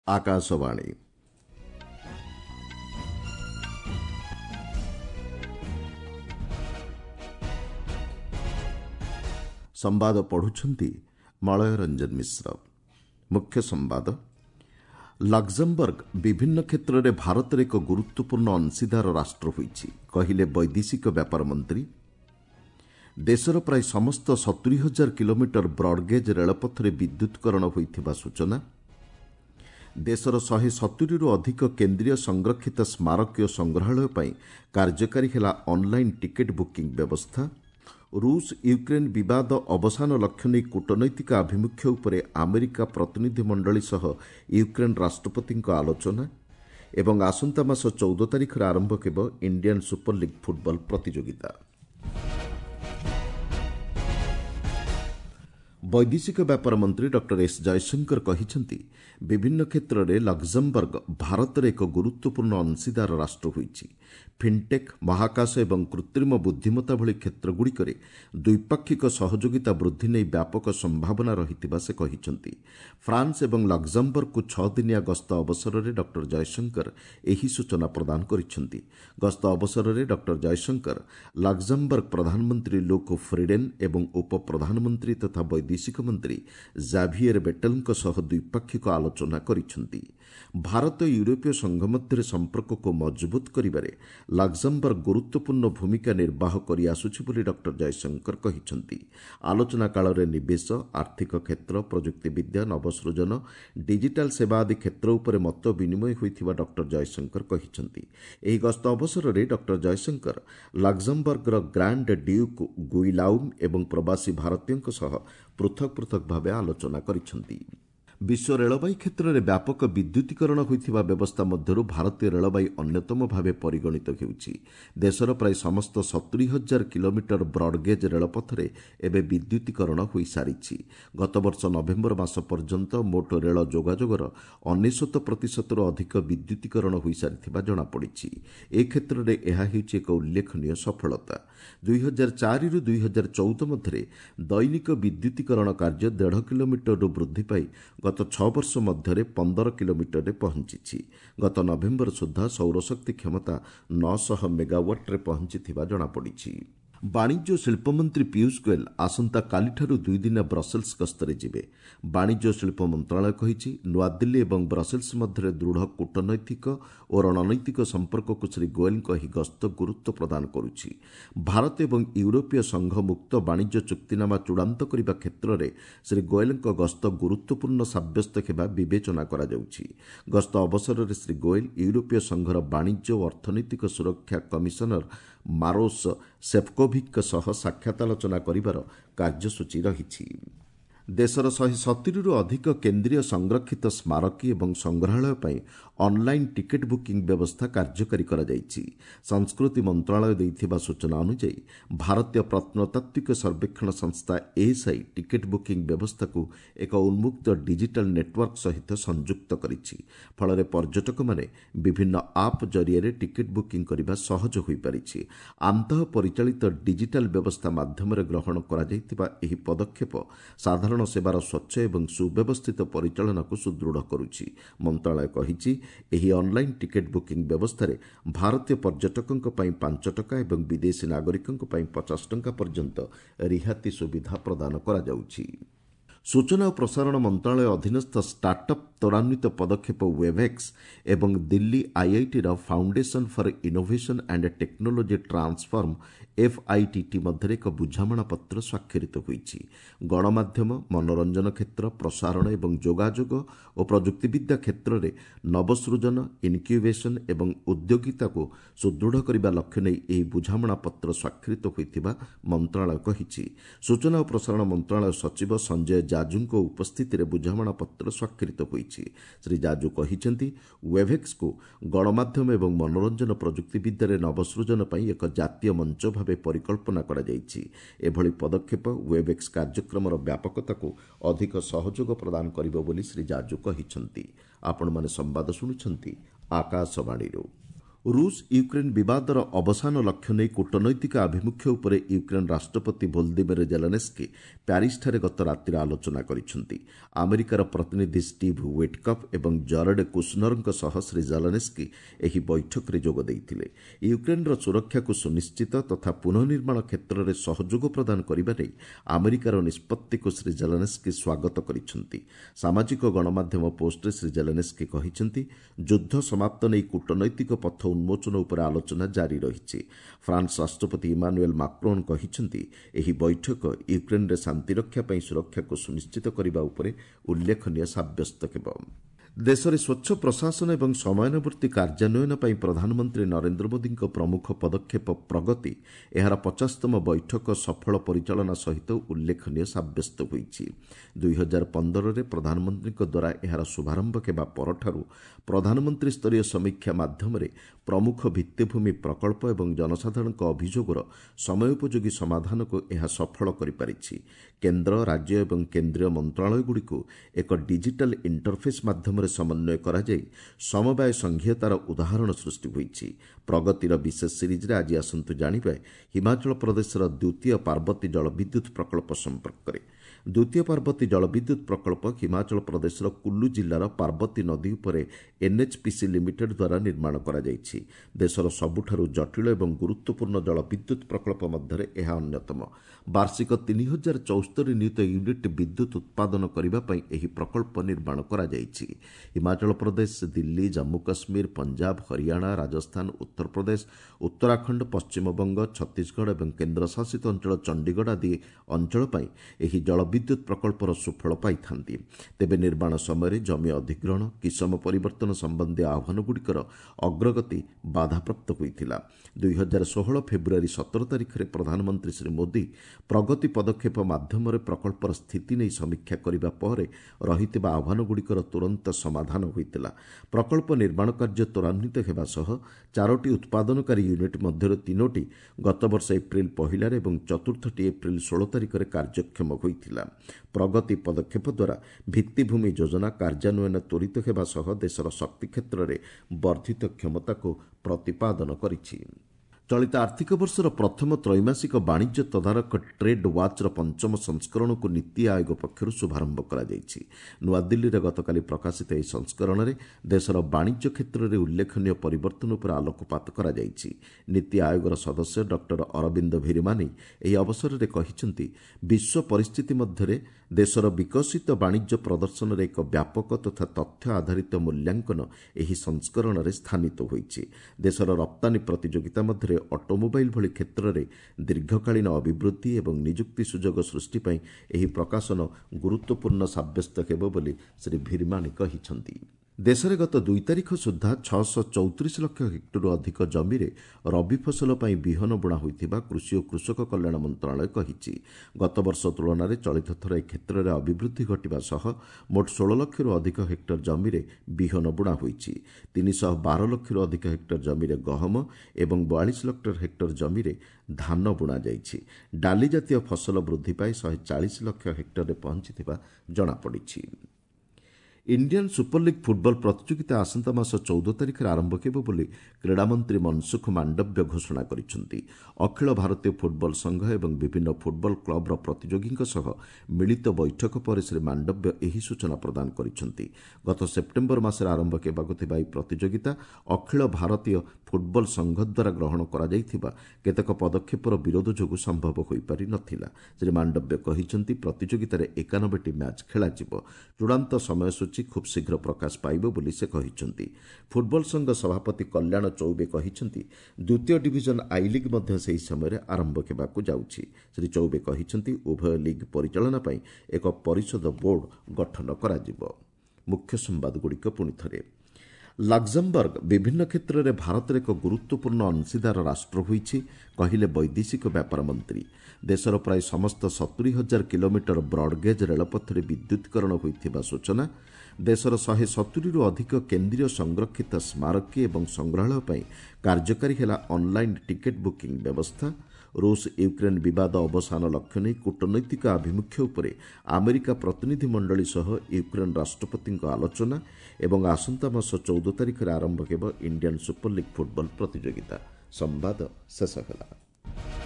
आकाशवाणी संवाद पढ़ुछंती मलय रंजन मिश्र। मुख्य संवाद। लक्जमबर्ग विभिन्न क्षेत्र में भारत एक गुरुत्वपूर्ण अंशीदार राष्ट्र होइछि कहिले वैदेशिक व्यापार मंत्री। देशर प्राय समस्त 70,000 किलोमीटर ब्रॉडगेज रेलपथ विद्युतकरण होइथिबा सूचना। देशर 170 रु अधिक केन्द्रीय संरक्षित स्मारकीय संग्रहालय पर कार्यकारी है ऑनलाइन टिकेट बुकिंग व्यवस्था। रूस यूक्रेन विवाद अवसान लक्ष्य नहीं कूटनैतिक आभिमुख्य उपरे अमेरिका प्रतिनिधि मंडली सह यूक्रेन राष्ट्रपति आलोचना एवं आसंता मास 14 तारिख आरंभ हेब इंडियन सुपर लीग फुटबॉल प्रतियोगिता। वैदेशिक व्यापार मंत्री डॉ एस जयशंकर कहिसेंति विभिन्न क्षेत्र में लक्जमबर्ग भारत एक गुरुत्वपूर्ण अंशीदार राष्ट्र होइछि। फिनटेक, महाकाश एवं कृत्रिम बुद्धिमत्ता भली क्षेत्रगुड़िक द्विपाक्षिक सहयोगिता वृद्धि नहीं व्यापक संभावना रहितिबा से कहिसेंति। फ्रांस एवं लक्जमबर्ग को 6 दिनिया गस्त अवसर में डॉ जयशंकर एही सूचना प्रदान करिसेंति। गस्त अवसर में डॉ जयशंकर लक्जमबर्ग प्रधानमंत्री लुक फ्रीडेन एवं उप प्रधानमंत्री तथा वैदेशिक मंत्री जाभियर बेटल सह द्विपाक्षिक आलोचना करिसेंति। भारत यूरोपीय संघ मध्य संपर्क को मजबूत करिबारे लक्जमबर्ग गुरुत्वपूर्ण भूमिका निर्वाह करि आसुछि बोली डॉ जयशंकर कहिसेंति। आलोचना काल में निवेश, आर्थिक क्षेत्र, प्रजुक्ति विद्या, नवसृजन, डिजिटाल सेवा आदि क्षेत्र उपरे मत विनिमय होइथिबा डॉ जयशंकर कहिसेंति। एही गस्त अवसर में डॉ जयशंकर लक्जमबर्गर ग्रांड ड्यूक गुइलाउम एवं प्रवासी भारतीयों सह पृथक पृथक भाव आलोचना करिसेंति। विश्व रेलबाई क्षेत्र में व्यापक विद्युतीकरण होइथिबा व्यवस्था मध्यरु भारतीय रेलबाई अन्यतम भावे परिगणित हेउछि। देशर प्राय समस्त 70,000 किलोमीटर ब्रॉडगेज रेलपथ एवं विद्युतीकरण होई सारिछि। गत वर्ष नवेम्बर मास पर्यंत मोट रेल जोगाजोगर 99% रु अधिक विद्युतीकरण होई सारिथिबा जणा पड़िछि। ए क्षेत्र में यह हेउछि एक उल्लेखनीय सफलता। 2004 रु 2014 मध्य दैनिक विद्युतीकरण कार्य 1.5 किलोमीटर रु वृद्धि पाई गत 6 वर्ष मध्य 15 किलोमीटर रे पहुंची। गत नवेम्बर सुधा सौरशक्ति क्षमता 900 मेगावाट रे पहुंची जनापड़ी। वाणिज्य शिल्प मंत्री पीयूष गोयल आसंता कालीठारू 2 दिन ब्रसेल्स गस्तरे जिबे। वाणिज्य शिल्प मंत्रालय कहिछि नुआदिल्ली और ब्रसेल्स मध्य दृढ़ कूटनैतिक और रणनैतिक संपर्क को श्री गोयल ही गस्त गुरुत्व प्रदान करुछि। भारत और यूरोपीय संघ मुक्त वाणिज्य चुक्तिनामा चूड़ांत करने क्षेत्र में श्री गोयल गस्त गुरुत्वपूर्ण साब्यस्त हेबा विवेचना करा जाउछि। गस्त अवसर में श्री गोयल यूरोपीय संघर वाणिज्य और अर्थनैतिक सुरक्षा कमिशनर मारोस सेफकोविक सह साक्षात आलोचना करिबार कार्यसूची रहिछि। देशर 170 रु अधिक केन्द्रीय संरक्षित स्मारकी और संग्रहालय पर ऑनलाइन टिकेट बुकिंग व्यवस्था कार्यकारी करा जाइछि। संस्कृति मंत्रालय दैथिबा सूचना अनुसार भारतीय प्रत्नतात्विक सर्वेक्षण संस्था एएसआई टिकेट बुकिंग व्यवस्था को एक उन्मुक्त डिजिटल नेटवर्क सहित संयुक्त करिछि। फल पर्यटक माने विभिन्न आप जरिए टिकेट बुकिंग करने सहज हो पारिछि। आंतः परिचालित डिजिटल व्यवस्था माध्यम ग्रहण करा जाइतिबा एही पदक्षेप साधारण सेवार स्वच्छ एवं सुव्यवस्थित परिचालन को सुदृढ़ करुछि। मंत्रालय कहिछि एही ऑनलाइन टिकेट बुकिंग व्यवस्था रे भारतीय पर्यटकों पई 5 टका एवं विदेशी नागरिकों पई 50 टका पर्यंत रिहाती सुविधा प्रदान करा जाउछि। सूचना और प्रसारण मंत्रालय अधीनस्थ स्टार्टअप त्वरान्वित पदक्षेप वेबएक्स एवं Delhi IIT foundation for innovation and technology transform FITT मध्य एक बुझामणा पत्र स्वाक्षरित होइछि। गणमाध्यम, मनोरंजन क्षेत्र, प्रसारण एवं जोगाजोग और प्रजुक्तिविद्या क्षेत्र में नवसृजन, इनक्यूबेशन एवं उद्योगिता को सुदृढ़ करने लक्ष्य नहीं यह बुझामणा पत्र स्वाक्षरित होइथिबा मंत्रालय कहिछि। सूचना और प्रसारण मंत्रालय सचिव संजय जाजू उपस्थित बुझामणा पत्र स्वाक्षरित होइछि। श्री जाजू कहिसेंति वेबएक्स को गणमाध्यम एवं मनोरंजन प्रजुक्तिविद्या नवसृजन पर एक जातीय मंच भाव परिकल्पना करा जाइछि। एभली पदक्षेप वेबएक्स कार्यक्रमर व्यापकता को अधिक सहयोग प्रदान करिबो बोली श्री जाजू कहिसेंति। आपण माने संवाद सुनुछंती आकाशवाणी। ରୁଷ ୟୁକ୍ରେନ୍ ବିବାଦର ଅବସାନ ଲକ୍ଷ୍ୟ ନେଇ କୂଟନୈତିକ ଆଭିମୁଖ୍ୟ ଉପରେ ୟୁକ୍ରେନ୍ ରାଷ୍ଟ୍ରପତି ଭୋଲଦିମିର୍ ଜେଲେନ୍ସ୍କି ପ୍ୟାରିସ୍ଠାରେ ଗତ ରାତିରେ ଆଲୋଚନା କରିଛନ୍ତି। ଆମେରିକାର ପ୍ରତିନିଧି ଷ୍ଟିଭ୍ ୱିଟ୍କଫ୍ ଏବଂ ଜରେଡ୍ କୁଶ୍ନରଙ୍କ ସହ ଶ୍ରୀ ଜେଲେନ୍ସ୍କି ଏହି ବୈଠକରେ ଯୋଗ ଦେଇଥିଲେ। ୟୁକ୍ରେନ୍ର ସୁରକ୍ଷାକୁ ସୁନିଶ୍ଚିତ ତଥା ପୁନଃନିର୍ମାଣ କ୍ଷେତ୍ରରେ ସହଯୋଗ ପ୍ରଦାନ କରିବା ନେଇ ଆମେରିକାର ନିଷ୍ପତ୍ତିକୁ ଶ୍ରୀ ଜେଲେନ୍ସ୍କି ସ୍ୱାଗତ କରିଛନ୍ତି। ସାମାଜିକ ଗଣମାଧ୍ୟମ ପୋଷ୍ଟରେ ଶ୍ରୀ ଜେଲେନ୍ସ୍କି କହିଛନ୍ତି, ଯୁଦ୍ଧ ସମାପ୍ତ ନେଇ କୂଟନୈତିକ ପଥ ଉନ୍ମୋଚନ ଉପରେ ଆଲୋଚନା ଜାରି ରହିଛି। ଫ୍ରାନ୍ସ ରାଷ୍ଟ୍ରପତି ଇମାନୁଏଲ୍ ମାକ୍ରୋନ୍ କହିଛନ୍ତି, ଏହି ବୈଠକ ୟୁକ୍ରେନ୍ରେ ଶାନ୍ତିରକ୍ଷା ପାଇଁ ସୁରକ୍ଷାକୁ ସୁନିଶ୍ଚିତ କରିବା ଉପରେ ଉଲ୍ଲେଖନୀୟ ସାବ୍ୟସ୍ତ ହେବ। ଦେଶରେ ସ୍ୱଚ୍ଛ ପ୍ରଶାସନ ଏବଂ ସମୟାନୁବର୍ତ୍ତୀ କାର୍ଯ୍ୟାନ୍ୱୟନ ପାଇଁ ପ୍ରଧାନମନ୍ତ୍ରୀ ନରେନ୍ଦ୍ର ମୋଦିଙ୍କ ପ୍ରମୁଖ ପଦକ୍ଷେପ ପ୍ରଗତି ଏହାର 50ତମ ବୈଠକ ସଫଳ ପରିଚାଳନା ସହିତ ଉଲ୍ଲେଖନୀୟ ସାବ୍ୟସ୍ତ ହୋଇଛି। 2015ରେ ପ୍ରଧାନମନ୍ତ୍ରୀଙ୍କ ଦ୍ୱାରା ଏହାର ଶୁଭାରମ୍ଭ ହେବା ପରଠାରୁ ପ୍ରଧାନମନ୍ତ୍ରୀ ସ୍ତରୀୟ ସମୀକ୍ଷା ମାଧ୍ୟମରେ ପ୍ରମୁଖ ଭିତ୍ତିଭୂମି ପ୍ରକଳ୍ପ ଏବଂ ଜନସାଧାରଣଙ୍କ ଅଭିଯୋଗର ସମୟୋପଯୋଗୀ ସମାଧାନକୁ ଏହା ସଫଳ କରିପାରିଛି। କେନ୍ଦ୍ର, ରାଜ୍ୟ ଏବଂ କେନ୍ଦ୍ରୀୟ ମନ୍ତ୍ରଣାଳୟଗୁଡ଼ିକୁ ଏକ ଡିଜିଟାଲ୍ ଇଣ୍ଟରଫେସ୍ ମାଧ୍ୟମରେ ସମନ୍ୱୟ କରାଯାଇ ସମବାୟ ସଂଘୀୟତାର ଉଦାହରଣ ସୃଷ୍ଟି ହୋଇଛି। ପ୍ରଗତିର ବିଶେଷ ସିରିଜ୍ରେ ଆଜି ଆସନ୍ତୁ ଜାଣିବା ହିମାଚଳ ପ୍ରଦେଶର ଦ୍ୱିତୀୟ ପାର୍ବତୀ ଜଳବିଦ୍ୟୁତ୍ ପ୍ରକଳ୍ପ ସମ୍ପର୍କରେ। ଦ୍ୱିତୀୟ ପାର୍ବତୀ ଜଳବିଦ୍ୟୁତ୍ ପ୍ରକଳ୍ପ ହିମାଚଳ ପ୍ରଦେଶର କୁଲ୍ଲୁ ଜିଲ୍ଲାର ପାର୍ବତୀ ନଦୀ ଉପରେ ଏନ୍ଏଚ୍ପିସି ଲିମିଟେଡ୍ ଦ୍ୱାରା ନିର୍ମାଣ କରାଯାଇଛି। ଦେଶର ସବୁଠାରୁ ଜଟିଳ ଏବଂ ଗୁରୁତ୍ୱପୂର୍ଣ୍ଣ ଜଳବିଦ୍ୟୁତ୍ ପ୍ରକଳ୍ପ ମଧ୍ୟରେ ଏହା ଅନ୍ୟତମ। ବାର୍ଷିକ 3074 ନିୟୁତ ୟୁନିଟ୍ ବିଦ୍ୟୁତ୍ ଉତ୍ପାଦନ କରିବା ପାଇଁ ଏହି ପ୍ରକଳ୍ପ ନିର୍ମାଣ କରାଯାଇଛି। ହିମାଚଳ ପ୍ରଦେଶ, ଦିଲ୍ଲୀ, ଜାମ୍ମୁ କାଶ୍ମୀର, ପଞ୍ଜାବ, ହରିୟାଣା, ରାଜସ୍ଥାନ, ଉତ୍ତରପ୍ରଦେଶ, ଉତ୍ତରାଖଣ୍ଡ, ପଶ୍ଚିମବଙ୍ଗ, ଛତିଶଗଡ଼ ଏବଂ କେନ୍ଦ୍ରଶାସିତ ଅଞ୍ଚଳ ଚଣ୍ଡିଗଡ଼ ଆଦି ଅଞ୍ଚଳ ପାଇଁ ଏହି ଜଳବିଦ୍ୟୁତ୍ ପ୍ରକଳ୍ପର ସୁଫଳ ପାଇଥାନ୍ତି। ତେବେ ନିର୍ମାଣ ସମୟରେ ଜମି ଅଧିଗ୍ରହଣ, କିସମ ପରିବର୍ତ୍ତନ ସମ୍ବନ୍ଧୀୟ ଆହ୍ୱାନଗୁଡ଼ିକର ଅଗ୍ରଗତି ବାଧାପ୍ରାପ୍ତ ହୋଇଥିଲା। 2016 ଫେବୃଆରୀ 17 ତାରିଖରେ ପ୍ରଧାନମନ୍ତ୍ରୀ ଶ୍ରୀ ମୋଦି ପ୍ରଗତି ପଦକ୍ଷେପ ମାଧ୍ୟମରେ ପ୍ରକଳ୍ପର ସ୍ଥିତି ନେଇ ସମୀକ୍ଷା କରିବା ପରେ ରହିଥିବା ଆହ୍ୱାନଗୁଡ଼ିକର ତୁରନ୍ତ ସମାଧାନ ହୋଇଥିଲା। ପ୍ରକଳ୍ପ ନିର୍ମାଣ କାର୍ଯ୍ୟ ତ୍ୱରାନ୍ୱିତ ହେବା ସହ 4ଟି ଉତ୍ପାଦନକାରୀ ୟୁନିଟ୍ ମଧ୍ୟରୁ 3ଟି ଗତବର୍ଷ ଏପ୍ରିଲ 1ରେ ଏବଂ ଚତୁର୍ଥଟି ଏପ୍ରିଲ 16 ତାରିଖରେ କାର୍ଯ୍ୟକ୍ଷମ ହୋଇଥିଲା। ପ୍ରଗତି ପଦକ୍ଷେପ ଦ୍ୱାରା ଭିତ୍ତିଭୂମି ଯୋଜନା କାର୍ଯ୍ୟାନ୍ୱୟନ ତ୍ୱରିତ ହେବା ସହ ଦେଶର ଶକ୍ତି କ୍ଷେତ୍ରରେ ବର୍ଦ୍ଧିତ କ୍ଷମତାକୁ ପ୍ରତିପାଦନ କରିଛି। ଚଳିତ ଆର୍ଥିକ ବର୍ଷର ପ୍ରଥମ ତ୍ରୈମାସିକ ବାଣିଜ୍ୟ ତଦାରଖ ଟ୍ରେଡ୍ ୱାଚ୍ର 5ମ ସଂସ୍କରଣକୁ ନୀତି ଆୟୋଗ ପକ୍ଷରୁ ଶୁଭାରମ୍ଭ କରାଯାଇଛି। ନୂଆଦିଲ୍ଲୀରେ ଗତକାଲି ପ୍ରକାଶିତ ଏହି ସଂସ୍କରଣରେ ଦେଶର ବାଣିଜ୍ୟ କ୍ଷେତ୍ରରେ ଉଲ୍ଲେଖନୀୟ ପରିବର୍ତ୍ତନ ଉପରେ ଆଲୋକପାତ କରାଯାଇଛି। ନୀତି ଆୟୋଗର ସଦସ୍ୟ ଡକ୍ଟର ଅରବିନ୍ଦ ଭିରମାନି ଏହି ଅବସରରେ କହିଛନ୍ତି, ବିଶ୍ୱ ପରିସ୍ଥିତି ମଧ୍ୟରେ ଦେଶର ବିକଶିତ ବାଣିଜ୍ୟ ପ୍ରଦର୍ଶନରେ ଏକ ବ୍ୟାପକ ତଥା ତଥ୍ୟ ଆଧାରିତ ମୂଲ୍ୟାଙ୍କନ ଏହି ସଂସ୍କରଣରେ ସ୍ଥାନିତ ହୋଇଛି। ଦେଶର ରପ୍ତାନୀ ପ୍ରତିଯୋଗିତା ମଧ୍ୟରେ ଅଟୋମୋବାଇଲ୍ ଭଳି କ୍ଷେତ୍ରରେ ଦୀର୍ଘକାଳୀନ ଅଭିବୃଦ୍ଧି ଏବଂ ନିଯୁକ୍ତି ସୁଯୋଗ ସୃଷ୍ଟି ପାଇଁ ଏହି ପ୍ରକାଶନ ଗୁରୁତ୍ୱପୂର୍ଣ୍ଣ ସାବ୍ୟସ୍ତ ହେବ ବୋଲି ଶ୍ରୀ ଭିରମାନି କହିଛନ୍ତି। ଦେଶରେ ଗତ 2 ତାରିଖ ସୁଦ୍ଧା 634 ଲକ୍ଷ ହେକ୍ଟରରୁ ଅଧିକ ଜମିରେ ରବି ଫସଲ ପାଇଁ ବିହନ ବୁଣା ହୋଇଥିବା କୃଷି ଓ କୃଷକ କଲ୍ୟାଣ ମନ୍ତ୍ରଣାଳୟ କହିଛି। ଗତବର୍ଷ ତୁଳନାରେ ଚଳିତ ଥର ଏ କ୍ଷେତ୍ରରେ ଅଭିବୃଦ୍ଧି ଘଟିବା ସହ ମୋଟ 16 ଲକ୍ଷରୁ ଅଧିକ ହେକ୍ଟର ଜମିରେ ବିହନ ବୁଣା ହୋଇଛି। 312 ଲକ୍ଷରୁ ଅଧିକ ହେକ୍ଟର ଜମିରେ ଗହମ ଏବଂ 42 ଲକ୍ଷ ହେକ୍ଟର ଜମିରେ ଧାନ ବୁଣାଯାଇଛି। ଡାଲି ଜାତୀୟ ଫସଲ ବୃଦ୍ଧି ପାଇ 140 ଲକ୍ଷ ହେକ୍ଟରରେ ପହଞ୍ଚିଥିବା ଜଣାପଡ଼ିଛି। ଇଣ୍ଡିଆନ୍ ସୁପର ଲିଗ୍ ଫୁଟବଲ ପ୍ରତିଯୋଗିତା ଆସନ୍ତା ମାସ 14 ତାରିଖରେ ଆରମ୍ଭ ହେବ ବୋଲି କ୍ରୀଡ଼ାମନ୍ତ୍ରୀ ମନସୁଖ ମାଣ୍ଡବ୍ୟ ଘୋଷଣା କରିଛନ୍ତି। ଅଖିଳ ଭାରତୀୟ ଫୁଟବଲ ସଂଘ ଏବଂ ବିଭିନ୍ନ ଫୁଟବଲ କ୍ଲବର ପ୍ରତିଯୋଗୀଙ୍କ ସହ ମିଳିତ ବୈଠକ ପରେ ଶ୍ରୀ ମାଣ୍ଡବ୍ୟ ଏହି ସୂଚନା ପ୍ରଦାନ କରିଛନ୍ତି। ଗତ ସେପ୍ଟେମ୍ବର ମାସରେ ଆରମ୍ଭ ହେବାକୁ ଥିବା ଏହି ପ୍ରତିଯୋଗିତା ଅଖିଳ ଭାରତୀୟ ଫୁଟବଲ ସଂଘ ଦ୍ୱାରା ଗ୍ରହଣ କରାଯାଇଥିବା କେତେକ ପଦକ୍ଷେପର ବିରୋଧ ଯୋଗୁଁ ସମ୍ଭବ ହୋଇପାରି ନଥିଲା। ଶ୍ରୀ ମାଣ୍ଡବ୍ୟ କହିଛନ୍ତି, ପ୍ରତିଯୋଗିତାରେ 91ଟି ମ୍ୟାଚ୍ ଖେଳାଯିବ। ଚୂଡ଼ାନ୍ତ ସମୟସୂଚୀ ଖୁବ୍ ଶୀଘ୍ର ପ୍ରକାଶ ପାଇବ ବୋଲି ସେ କହିଛନ୍ତି। ଫୁଟବଲ ସଂଘ ସଭାପତି କଲ୍ୟାଣ ଚୌବେ କହିଛନ୍ତି, ଦ୍ୱିତୀୟ ଡିଭିଜନ ଆଇ ଲିଗ୍ ମଧ୍ୟ ସେହି ସମୟରେ ଆରମ୍ଭ ହେବାକୁ ଯାଉଛି। ଶ୍ରୀ ଚୌବେ କହିଛନ୍ତି, ଉଭୟ ଲିଗ୍ ପରିଚାଳନା ପାଇଁ ଏକ ପରିଷଦ ବୋର୍ଡ ଗଠନ କରାଯିବ। ମୁଖ୍ୟ ସମ୍ବାଦଗୁଡ଼ିକ ପୁଣିଥରେ। ଲକ୍ଜମବର୍ଗ ବିଭିନ୍ନ କ୍ଷେତ୍ରରେ ଭାରତର ଏକ ଗୁରୁତ୍ୱପୂର୍ଣ୍ଣ ଅଂଶୀଦାର ରାଷ୍ଟ୍ର ହୋଇଛି, କହିଲେ ବୈଦେଶିକ ବ୍ୟାପାର ମନ୍ତ୍ରୀ। ଦେଶର ପ୍ରାୟ ସମସ୍ତ 70,000 କିଲୋମିଟର ବ୍ରଡ୍ଗେଜ୍ ରେଳପଥରେ ବିଦ୍ୟୁତୀକରଣ ହୋଇଥିବା ସୂଚନା। ଦେଶର 170ରୁ ଅଧିକ କେନ୍ଦ୍ରୀୟ ସଂରକ୍ଷିତ ସ୍ମାରକୀ ଏବଂ ସଂଗ୍ରହାଳୟ ପାଇଁ କାର୍ଯ୍ୟକାରୀ ହେଲା ଅନ୍ଲାଇନ୍ ଟିକେଟ୍ ବୁକିଂ ବ୍ୟବସ୍ଥା। ରୁଷ ୟୁକ୍ରେନ୍ ବିବାଦ ଅବସାନ ଲକ୍ଷ୍ୟ ନେଇ କୂଟନୈତିକ ଆଭିମୁଖ୍ୟ ଉପରେ ଆମେରିକା ପ୍ରତିନିଧି ମଣ୍ଡଳୀ ସହ ୟୁକ୍ରେନ୍ ରାଷ୍ଟ୍ରପତିଙ୍କ ଆଲୋଚନା ଏବଂ ଆସନ୍ତା ମାସ 14 ତାରିଖରେ ଆରମ୍ଭ ହେବ ଇଣ୍ଡିଆନ୍ ସୁପର ଲିଗ୍ ଫୁଟବଲ ପ୍ରତିଯୋଗିତା। ସମ୍ବାଦ ଶେଷ ହେଲା।